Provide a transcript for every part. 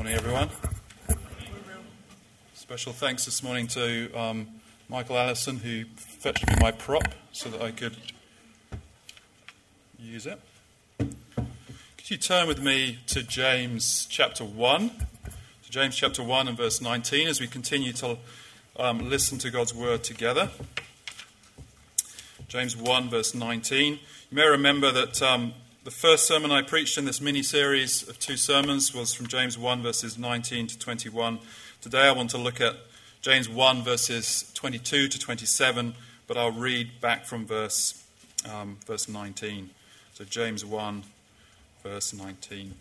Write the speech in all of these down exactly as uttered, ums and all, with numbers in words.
Morning, everyone. Special thanks this morning to um, Michael Allison, who fetched me my prop so that I could use it. Could you turn with me to James chapter one, to James chapter one and verse nineteen, as we continue to um, listen to God's word together. James one, verse nineteen. You may remember that um, the first sermon I preached in this mini-series of two sermons was from James one, verses nineteen to twenty-one. Today I want to look at James one, verses twenty-two to twenty-seven, but I'll read back from verse um, verse nineteen. So James one, verse nineteen.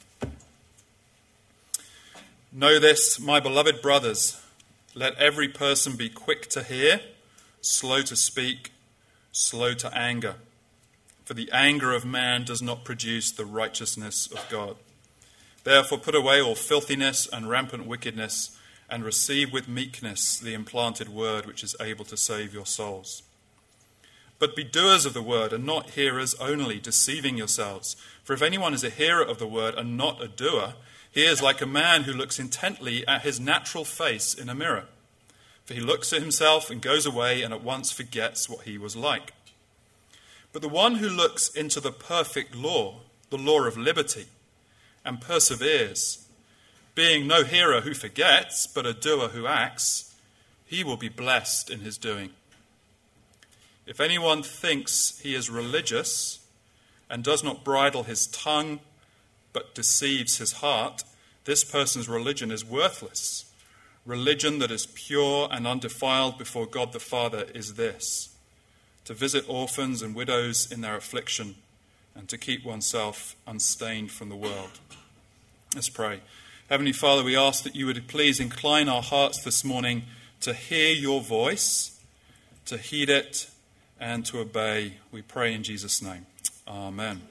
Know this, my beloved brothers, let every person be quick to hear, slow to speak, slow to anger. For the anger of man does not produce the righteousness of God. Therefore put away all filthiness and rampant wickedness, and receive with meekness the implanted word which is able to save your souls. But be doers of the word, and not hearers only, deceiving yourselves. For if anyone is a hearer of the word and not a doer, he is like a man who looks intently at his natural face in a mirror. For he looks at himself and goes away and at once forgets what he was like. But the one who looks into the perfect law, the law of liberty, and perseveres, being no hearer who forgets, but a doer who acts, he will be blessed in his doing. If anyone thinks he is religious and does not bridle his tongue, but deceives his heart, this person's religion is worthless. Religion that is pure and undefiled before God the Father is this: to visit orphans and widows in their affliction, and to keep oneself unstained from the world. Let's pray. Heavenly Father, we ask that you would please incline our hearts this morning to hear your voice, to heed it, and to obey. We pray in Jesus' name. Amen.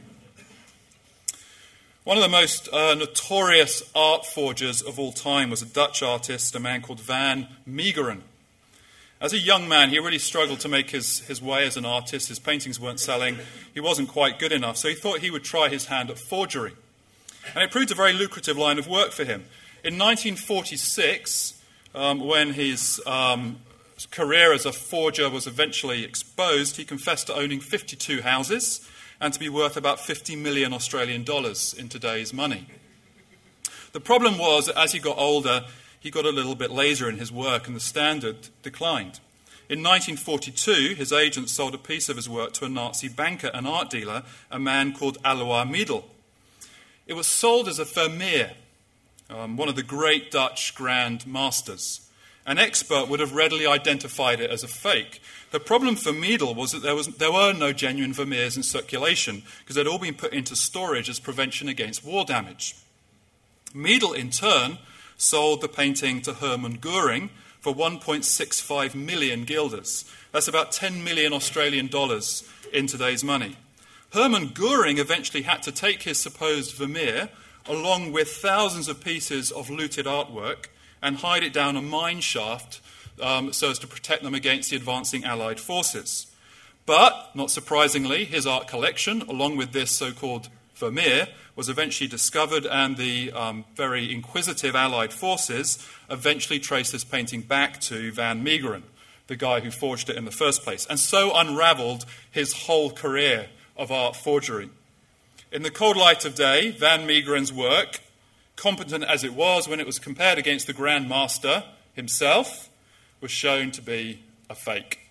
One of the most uh, notorious art forgers of all time was a Dutch artist, a man called Van Meegeren. As a young man, he really struggled to make his, his way as an artist. His paintings weren't selling. He wasn't quite good enough, so he thought he would try his hand at forgery. And it proved a very lucrative line of work for him. In nineteen forty-six, um, when his um, career as a forger was eventually exposed, he confessed to owning fifty-two houses and to be worth about fifty million Australian dollars in today's money. The problem was that as he got older, he got a little bit lazier in his work and the standard declined. In nineteen forty-two, his agent sold a piece of his work to a Nazi banker and art dealer, a man called Alois Miedel. It was sold as a Vermeer, um, one of the great Dutch grand masters. An expert would have readily identified it as a fake. The problem for Miedel was that there, was, there were no genuine Vermeers in circulation because they'd all been put into storage as prevention against war damage. Miedel, in turn, sold the painting to Hermann Goering for one point six five million guilders. That's about ten million Australian dollars in today's money. Hermann Goering eventually had to take his supposed Vermeer, along with thousands of pieces of looted artwork, and hide it down a mine shaft um, so as to protect them against the advancing Allied forces. But, not surprisingly, his art collection, along with this so-called Vermeer, was eventually discovered, and the um, very inquisitive Allied forces eventually traced this painting back to Van Meegeren, the guy who forged it in the first place, and so unravelled his whole career of art forgery. In the cold light of day, Van Meegeren's work, competent as it was when it was compared against the Grand Master himself, was shown to be a fake.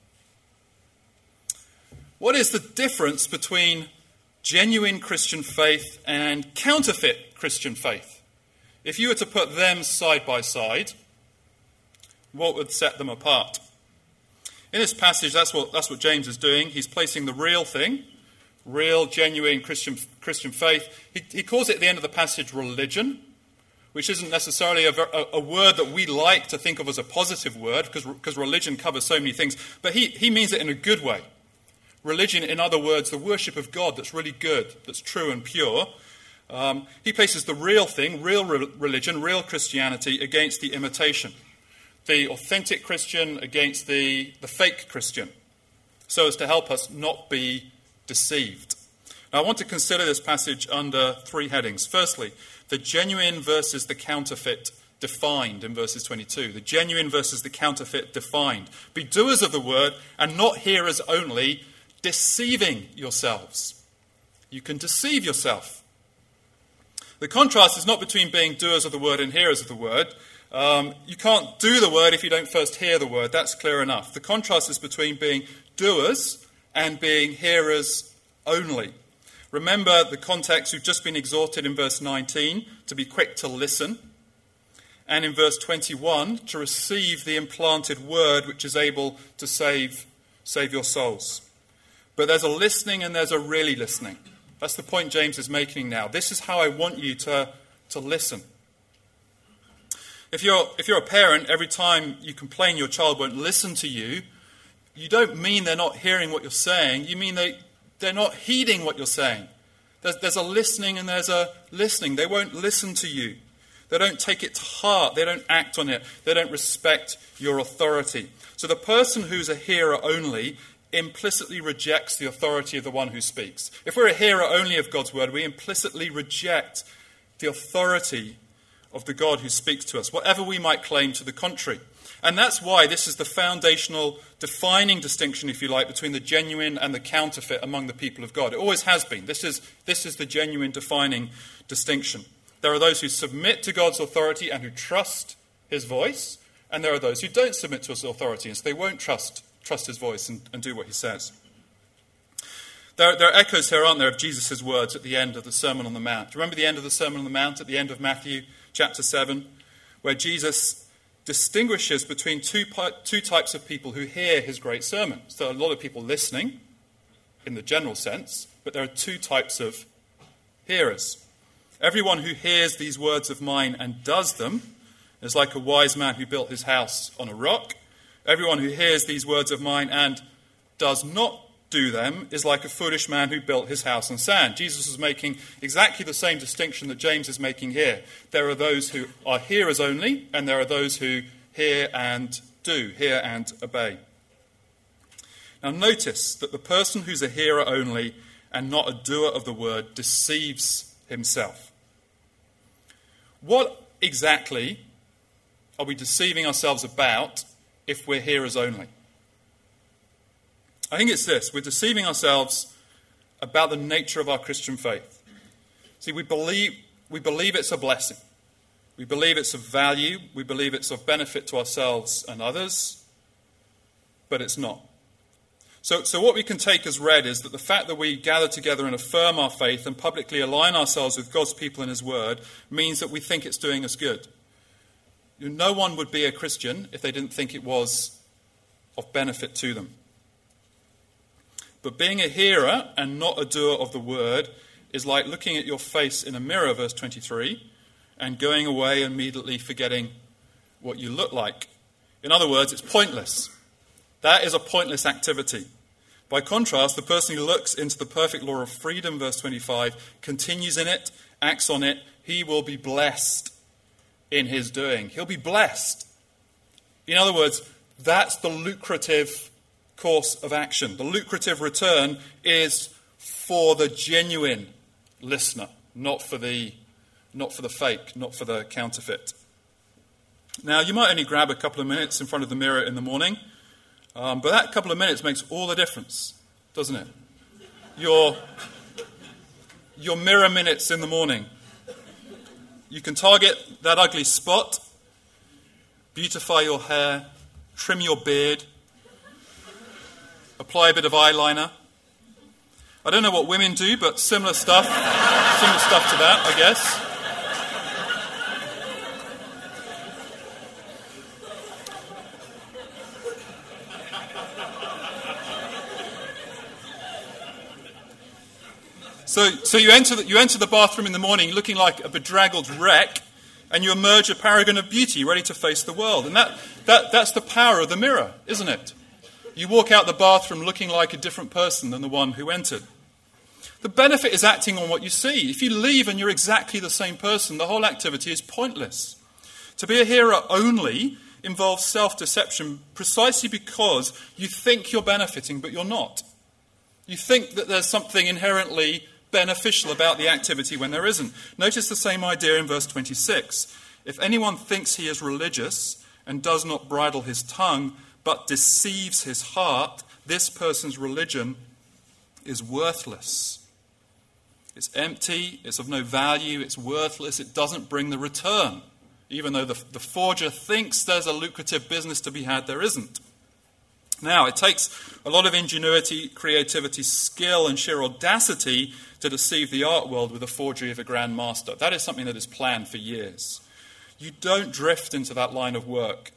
What is the difference between genuine Christian faith and counterfeit Christian faith? If you were to put them side by side, what would set them apart? In this passage, that's what, that's what James is doing. He's placing the real thing, real, genuine Christian Christian faith. He, he calls it at the end of the passage religion, which isn't necessarily a, a, a word that we like to think of as a positive word, because, because religion covers so many things, but he, he means it in a good way. Religion, in other words, the worship of God that's really good, that's true and pure. Um, he places the real thing, real re- religion, real Christianity against the imitation. The authentic Christian against the, the fake Christian, so as to help us not be deceived. Now, I want to consider this passage under three headings. Firstly, the genuine versus the counterfeit defined in verses twenty-two. The genuine versus the counterfeit defined. Be doers of the word and not hearers only, deceiving yourselves. You can deceive yourself. The contrast is not between being doers of the word and hearers of the word. Um, you can't do the word if you don't first hear the word. That's clear enough. The contrast is between being doers and being hearers only. Remember the context. We've just been exhorted in verse nineteen to be quick to listen, and in verse twenty-one to receive the implanted word which is able to save, save your souls. But there's a listening and there's a really listening. That's the point James is making now. This is how I want you to, to listen. If you're, if you're a parent, every time you complain your child won't listen to you, you don't mean they're not hearing what you're saying. You mean they, they're not heeding what you're saying. There's, there's a listening and there's a listening. They won't listen to you. They don't take it to heart. They don't act on it. They don't respect your authority. So the person who's a hearer only implicitly rejects the authority of the one who speaks. If we're a hearer only of God's word, we implicitly reject the authority of the God who speaks to us, whatever we might claim to the contrary. And that's why this is the foundational defining distinction, if you like, between the genuine and the counterfeit among the people of God. It always has been. This is, this is the genuine defining distinction. There are those who submit to God's authority and who trust his voice, and there are those who don't submit to his authority, and so they won't trust trust his voice and, and do what he says. There, there are echoes here, aren't there, of Jesus' words at the end of the Sermon on the Mount. Remember the end of the Sermon on the Mount at the end of Matthew chapter seven, where Jesus distinguishes between two, two types of people who hear his great sermon. So there are a lot of people listening in the general sense, but there are two types of hearers. Everyone who hears these words of mine and does them is like a wise man who built his house on a rock. Everyone who hears these words of mine and does not do them is like a foolish man who built his house on sand. Jesus is making exactly the same distinction that James is making here. There are those who are hearers only, and there are those who hear and do, hear and obey. Now notice that the person who's a hearer only and not a doer of the word deceives himself. What exactly are we deceiving ourselves about if we're hearers only? I think it's this. We're deceiving ourselves about the nature of our Christian faith. See, we believe, we believe it's a blessing. We believe it's of value. We believe it's of benefit to ourselves and others. But it's not. So, so what we can take as read is that the fact that we gather together and affirm our faith and publicly align ourselves with God's people and his word means that we think it's doing us good. No one would be a Christian if they didn't think it was of benefit to them. But being a hearer and not a doer of the word is like looking at your face in a mirror, verse twenty-three, and going away immediately forgetting what you look like. In other words, it's pointless. That is a pointless activity. By contrast, the person who looks into the perfect law of freedom, verse twenty-five, continues in it, acts on it, he will be blessed in his doing. He'll be blessed. In other words, that's the lucrative course of action. The lucrative return is for the genuine listener, not for the, not for the fake, not for the counterfeit. Now, you might only grab a couple of minutes in front of the mirror in the morning, um, but that couple of minutes makes all the difference, doesn't it? Your, your mirror minutes in the morning. You can target that ugly spot, beautify your hair, trim your beard, apply a bit of eyeliner. I don't know what women do, but similar stuff, similar stuff to that, I guess. So, so you enter the, you enter the bathroom in the morning looking like a bedraggled wreck, and you emerge a paragon of beauty, ready to face the world. And that, that that's the power of the mirror, isn't it? You walk out the bathroom looking like a different person than the one who entered. The benefit is acting on what you see. If you leave and you're exactly the same person, the whole activity is pointless. To be a hearer only involves self-deception precisely because you think you're benefiting, but you're not. You think that there's something inherently beneficial about the activity when there isn't. Notice the same idea in verse twenty-six. If anyone thinks he is religious and does not bridle his tongue, but deceives his heart, this person's religion is worthless. It's empty, it's of no value, it's worthless, it doesn't bring the return. Even though the, the forger thinks there's a lucrative business to be had, there isn't. Now, it takes a lot of ingenuity, creativity, skill, and sheer audacity to deceive the art world with the forgery of a grand master. That is something that is planned for years. You don't drift into that line of work.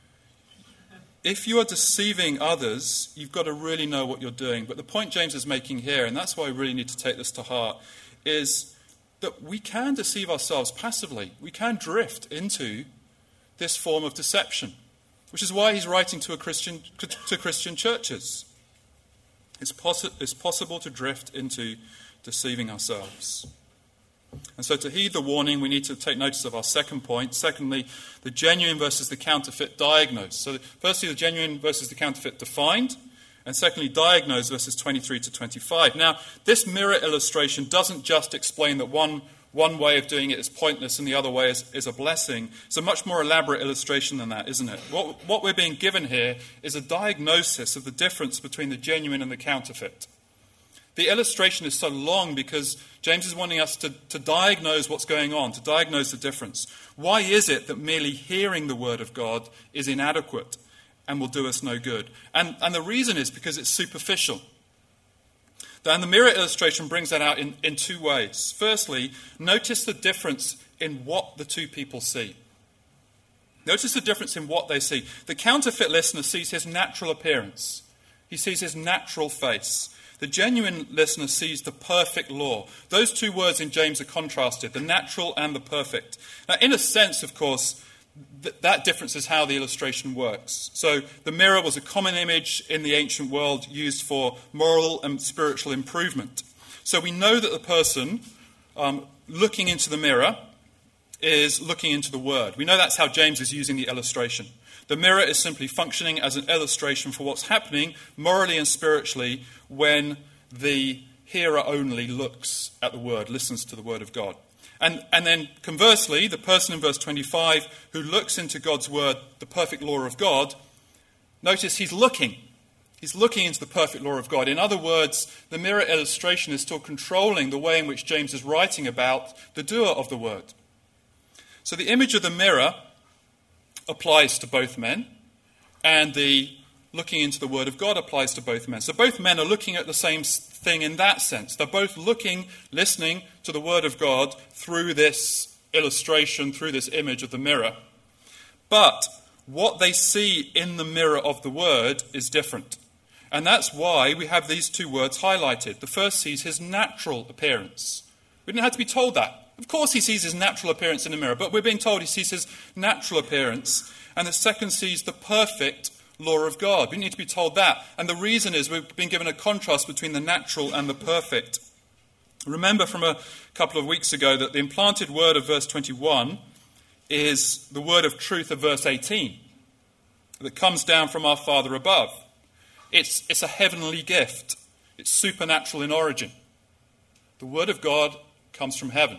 If you are deceiving others, you've got to really know what you're doing. But the point James is making here, and that's why we really need to take this to heart, is that we can deceive ourselves passively. We can drift into this form of deception, which is why he's writing to a Christian to Christian churches. It's, possi- it's possible to drift into deceiving ourselves. And so to heed the warning, we need to take notice of our second point. Secondly, the genuine versus the counterfeit diagnosed. So firstly, the genuine versus the counterfeit defined. And secondly, diagnosed, verses twenty-three to twenty-five. Now, this mirror illustration doesn't just explain that one, one way of doing it is pointless and the other way is, is a blessing. It's a much more elaborate illustration than that, isn't it? What, what we're being given here is a diagnosis of the difference between the genuine and the counterfeit. The illustration is so long because James is wanting us to, to diagnose what's going on, to diagnose the difference. Why is it that merely hearing the word of God is inadequate and will do us no good? And, and the reason is because it's superficial. And the mirror illustration brings that out in, in two ways. Firstly, notice the difference in what the two people see. Notice the difference in what they see. The counterfeit listener sees his natural appearance. He sees his natural face. The genuine listener sees the perfect law. Those two words in James are contrasted, the natural and the perfect. Now, in a sense, of course, th- that difference is how the illustration works. So the mirror was a common image in the ancient world used for moral and spiritual improvement. So we know that the person um, looking into the mirror is looking into the word. We know that's how James is using the illustration. The mirror is simply functioning as an illustration for what's happening morally and spiritually when the hearer only looks at the word, listens to the word of God. And, and then conversely, the person in verse twenty-five who looks into God's word, the perfect law of God, notice he's looking. He's looking into the perfect law of God. In other words, the mirror illustration is still controlling the way in which James is writing about the doer of the word. So the image of the mirror applies to both men, and the looking into the word of God applies to both men. So both men are looking at the same thing in that sense. They're both looking, listening to the word of God through this illustration, through this image of the mirror. But what they see in the mirror of the word is different. And that's why we have these two words highlighted. The first sees his natural appearance. We didn't have to be told that. Of course he sees his natural appearance in the mirror, but we're being told he sees his natural appearance. And the second sees the perfect law of God. We need to be told that. And the reason is we've been given a contrast between the natural and the perfect. Remember from a couple of weeks ago that the implanted word of verse twenty-one is the word of truth of verse eighteen that comes down from our Father above. It's, it's a heavenly gift. It's supernatural in origin. The word of God comes from heaven.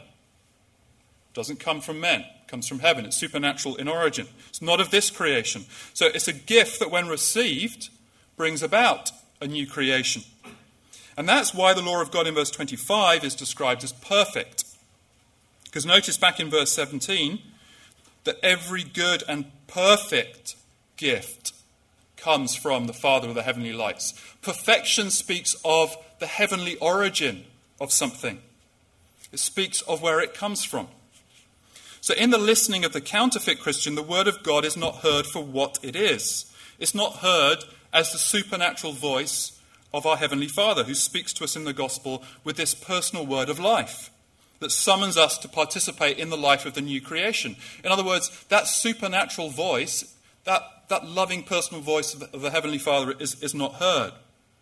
It doesn't come from men. It comes from heaven. It's supernatural in origin. It's not of this creation. So it's a gift that when received brings about a new creation. And that's why the law of God in verse twenty-five is described as perfect. Because notice back in verse seventeen that every good and perfect gift comes from the Father of the heavenly lights. Perfection speaks of the heavenly origin of something. It speaks of where it comes from. So in the listening of the counterfeit Christian, the word of God is not heard for what it is. It's not heard as the supernatural voice of our Heavenly Father who speaks to us in the gospel with this personal word of life that summons us to participate in the life of the new creation. In other words, that supernatural voice, that, that loving personal voice of the, of the Heavenly Father is, is not heard.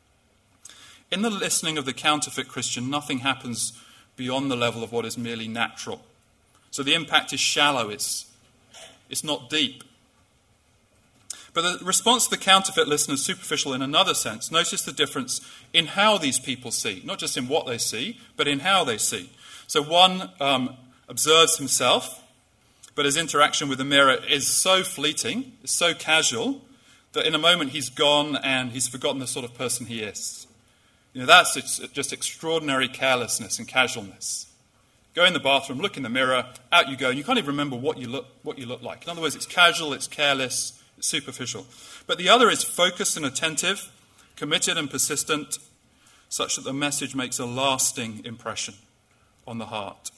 In the listening of the counterfeit Christian, nothing happens beyond the level of what is merely natural. So the impact is shallow, it's, it's not deep. But the response to the counterfeit listener is superficial in another sense. Notice the difference in how these people see, not just in what they see, but in how they see. So one um, observes himself, but his interaction with the mirror is so fleeting, is so casual, that in a moment he's gone and he's forgotten the sort of person he is. You know, that's just extraordinary carelessness and casualness. Go in the bathroom, look in the mirror, out you go, and you can't even remember what you look what you look like. In other words, it's casual, it's careless, it's superficial. But the other is focused and attentive, committed and persistent, such that the message makes a lasting impression on the heart.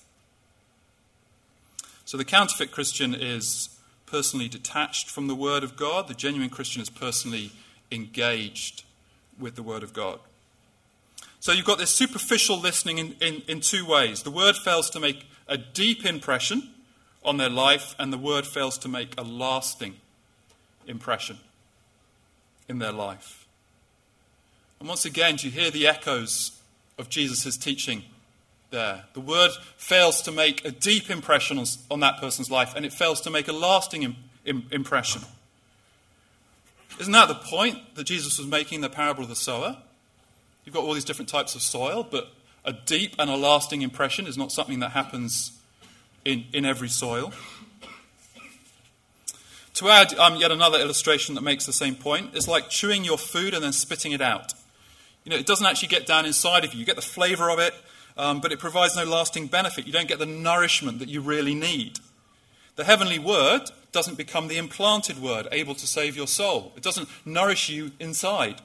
So the counterfeit Christian is personally detached from the Word of God. The genuine Christian is personally engaged with the Word of God. So you've got this superficial listening in, in, in two ways. The Word fails to make a deep impression on their life, and the Word fails to make a lasting impression in their life. And once again, do you hear the echoes of Jesus' teaching there? The Word fails to make a deep impression on, on that person's life, and it fails to make a lasting im, im, impression. Isn't that the point that Jesus was making in the parable of the sower? You've got all these different types of soil, but a deep and a lasting impression is not something that happens in, in every soil. To add um, yet another illustration that makes the same point, it's like chewing your food and then spitting it out. You know, it doesn't actually get down inside of you. You get the flavour of it, um, but it provides no lasting benefit. You don't get the nourishment that you really need. The heavenly word doesn't become the implanted word, able to save your soul. It doesn't nourish you inside.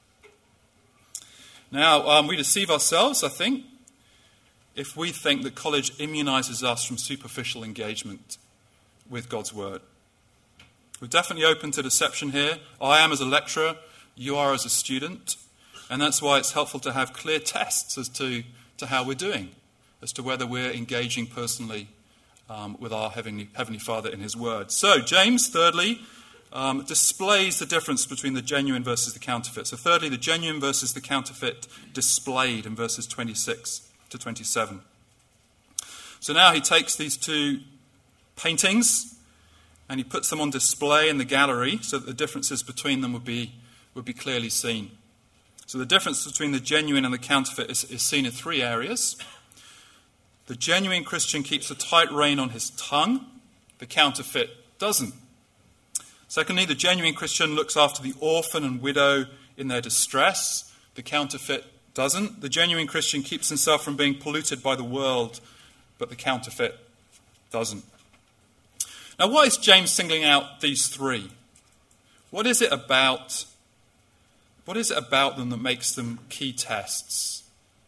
Now, um, we deceive ourselves, I think, if we think that college immunises us from superficial engagement with God's Word. We're definitely open to deception here. I am as a lecturer, you are as a student, and that's why it's helpful to have clear tests as to, to how we're doing, as to whether we're engaging personally um, with our Heavenly, Heavenly Father in His Word. So, James, thirdly, Um, displays the difference between the genuine versus the counterfeit. So thirdly, the genuine versus the counterfeit displayed in verses twenty-six to twenty-seven. So now he takes these two paintings and he puts them on display in the gallery so that the differences between them would be, would be clearly seen. So the difference between the genuine and the counterfeit is, is seen in three areas. The genuine Christian keeps a tight rein on his tongue. The counterfeit doesn't. Secondly, the genuine Christian looks after the orphan and widow in their distress. The counterfeit doesn't. The genuine Christian keeps himself from being polluted by the world, but the counterfeit doesn't. Now, why is James singling out these three? What is it about, what is it about them that makes them key tests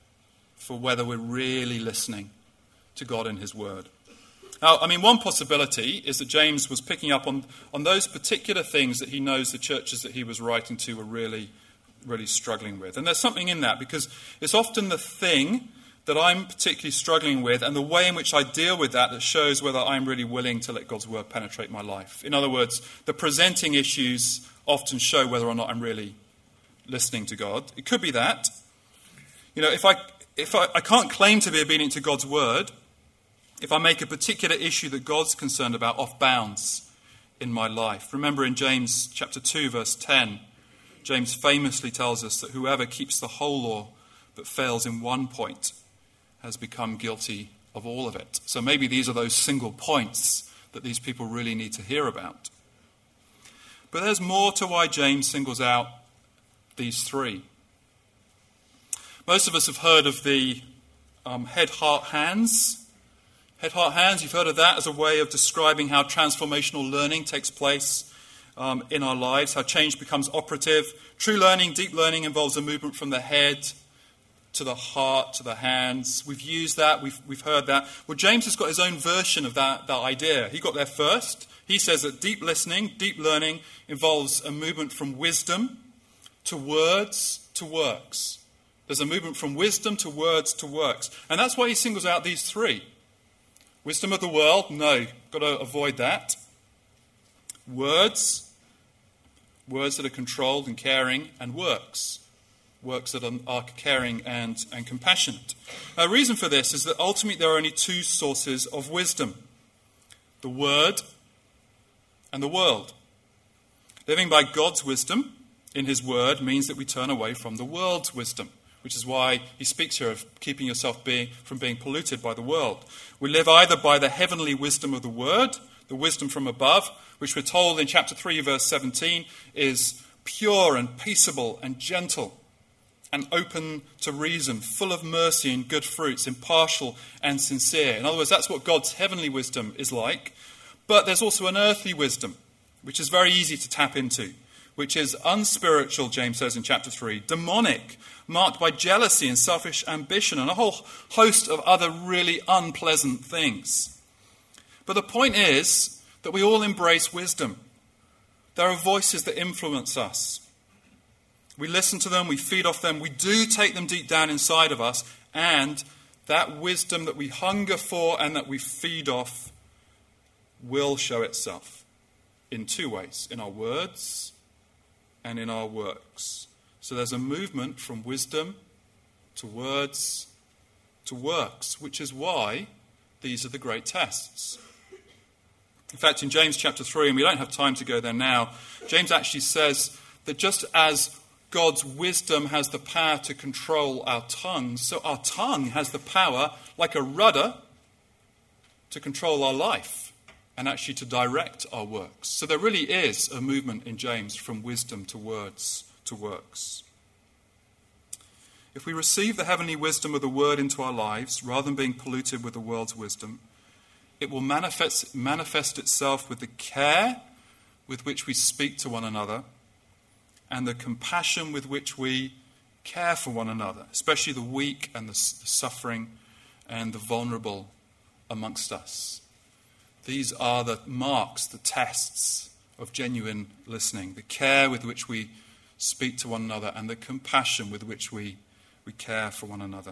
for whether we're really listening to God in His Word? Now, I mean, one possibility is that James was picking up on, on those particular things that he knows the churches that he was writing to were really, really struggling with. And there's something in that, because it's often the thing that I'm particularly struggling with and the way in which I deal with that that shows whether I'm really willing to let God's Word penetrate my life. In other words, the presenting issues often show whether or not I'm really listening to God. It could be that. You know, if I, if I, I can't claim to be obedient to God's Word if I make a particular issue that God's concerned about off bounds in my life. Remember in James chapter two, verse ten, James famously tells us that whoever keeps the whole law but fails in one point has become guilty of all of it. So maybe these are those single points that these people really need to hear about. But there's more to why James singles out these three. Most of us have heard of the um, head, heart, hands. Head, heart, hands, you've heard of that as a way of describing how transformational learning takes place um, in our lives, how change becomes operative. True learning, deep learning, involves a movement from the head to the heart, to the hands. We've used that, we've, we've heard that. Well, James has got his own version of that, that idea. He got there first. He says that deep listening, deep learning, involves a movement from wisdom to words to works. There's a movement from wisdom to words to works. And that's why he singles out these three. Wisdom of the world, no, got to avoid that. Words, words that are controlled and caring, and works, works that are caring and, and compassionate. The reason for this is that ultimately there are only two sources of wisdom, the Word and the world. Living by God's wisdom in his word means that we turn away from the world's wisdom, which is why he speaks here of keeping yourself being, from being polluted by the world. We live either by the heavenly wisdom of the word, the wisdom from above, which we're told in chapter three, verse seventeen, is pure and peaceable and gentle and open to reason, full of mercy and good fruits, impartial and sincere. In other words, that's what God's heavenly wisdom is like. But there's also an earthly wisdom, which is very easy to tap into, which is unspiritual, James says in chapter three, demonic, marked by jealousy and selfish ambition and a whole host of other really unpleasant things. But the point is that we all embrace wisdom. There are voices that influence us. We listen to them, we feed off them, we do take them deep down inside of us, and that wisdom that we hunger for and that we feed off will show itself in two ways, in our words and in our works. So there's a movement from wisdom to words to works, which is why these are the great tests. In fact, in James chapter three, and we don't have time to go there now, James actually says that just as God's wisdom has the power to control our tongues, so our tongue has the power, like a rudder, to control our life and actually to direct our works. So there really is a movement in James from wisdom to words to works. If we receive the heavenly wisdom of the word into our lives, rather than being polluted with the world's wisdom, it will manifest, manifest itself with the care with which we speak to one another and the compassion with which we care for one another, especially the weak and the, the suffering and the vulnerable amongst us. These are the marks, the tests of genuine listening, the care with which we speak to one another and the compassion with which we, we care for one another.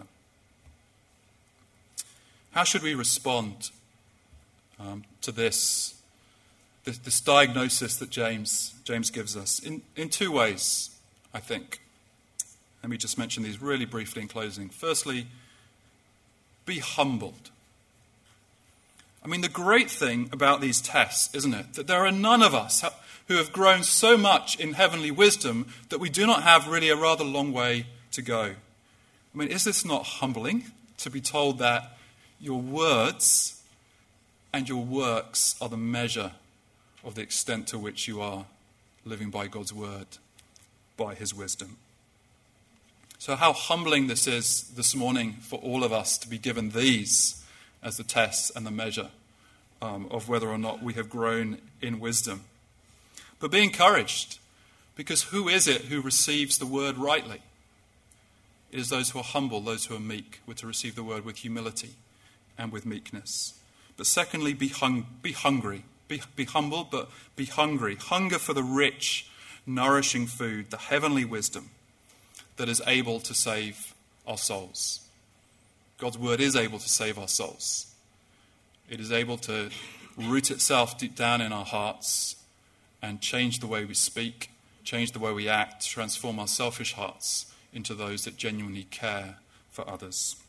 How should we respond um, to this This, this diagnosis that James James gives us? In, in two ways, I think. Let me just mention these really briefly in closing. Firstly, be humbled. I mean, the great thing about these tests, isn't it, that there are none of us who have grown so much in heavenly wisdom that we do not have really a rather long way to go. I mean, is this not humbling to be told that your words and your works are the measure of the extent to which you are living by God's word, by his wisdom? So how humbling this is this morning for all of us to be given these as the tests and the measure um, of whether or not we have grown in wisdom. But be encouraged, because who is it who receives the word rightly? It is those who are humble, those who are meek, were to receive the word with humility and with meekness. But secondly, be, hung, be hungry. Be, be humble, but be hungry. Hunger for the rich, nourishing food, the heavenly wisdom that is able to save our souls. God's word is able to save our souls. It is able to root itself deep down in our hearts and change the way we speak, change the way we act, transform our selfish hearts into those that genuinely care for others.